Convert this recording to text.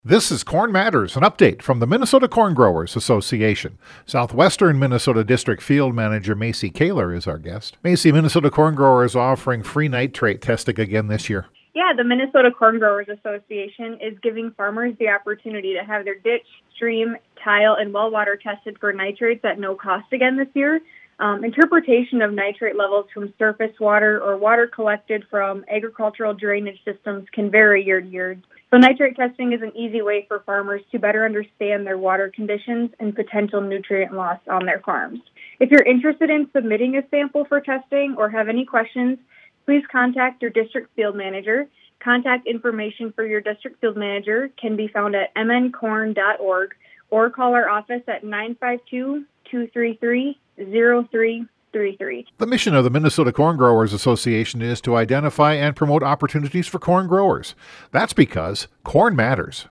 This is Corn Matters, an update from the Minnesota Corn Growers Association. Southwestern Minnesota District Field Manager Macy Kaler is our guest. Macy, Minnesota Corn Growers offering free nitrate testing again this year. Yeah, the Minnesota Corn Growers Association is giving farmers the opportunity to have their ditch, stream, tile, and well water tested for nitrates at no cost again this year. Interpretation of nitrate levels from surface water or water collected from agricultural drainage systems can vary year to year. So nitrate testing is an easy way for farmers to better understand their water conditions and potential nutrient loss on their farms. If you're interested in submitting a sample for testing or have any questions, please contact your district field manager. Contact information for your district field manager can be found at mncorn.org or call our office at 952-233-0333. The mission of the Minnesota Corn Growers Association is to identify and promote opportunities for corn growers. That's because corn matters.